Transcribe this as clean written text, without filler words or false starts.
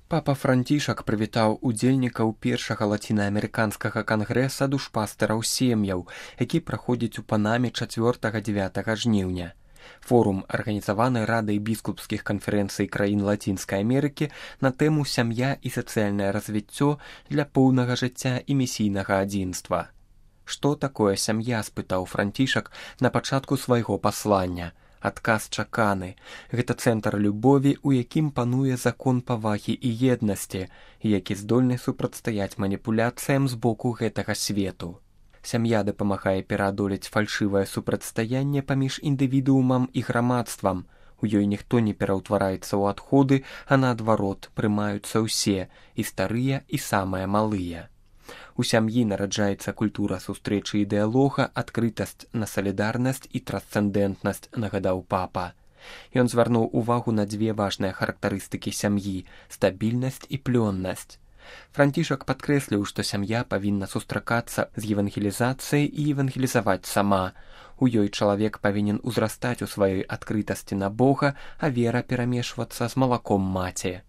Папа Францішак прывітаў удзельнікаў першага лацінаамерыканскага кангрэса душпастэраў сем'яў, які праходзіць у Панаме 4-9 жніўня. Форум арганізаваны Радай біскупскіх канферэнцый краін Лацінскай Амерыкі на тэму «Сям'я і сацыяльнае развіццё для поўнага жыцця і місійнага адзінства». «Што такое сям'я?» – спытаў Францішак на пачатку свайго паслання. Адказ чаканы. Гэта цэнтр любові, у якім пануе закон павагі і еднасці, які здольны супрацьстаяць маніпуляцыям з боку гэтага свету. Сям'я дапамагае пераадолець фальшывае супрацьстаянне паміж індывідуумам і грамадствам. У ёй ніхто не пераўтвараецца ў адходы, а наадварот, прымаюцца ўсе, і старыя, і самыя малыя. У сям'і нараджаецца культура сустрэчы і дыялога, адкрытасць на салідарнасць і трансцэндэнтнасць, нагадаў папа. Ён звярнуў увагу на дзве важныя характарыстыкі сям'і – стабільнасць і плённасць. Францішак падкрэсліў, што сям'я павінна сустракацца з евангелізацыяй і евангелізаваць сама. У ёй чалавек павінен узрастаць у сваёй адкрытасці на Бога, а вера перамешвацца з малаком маці.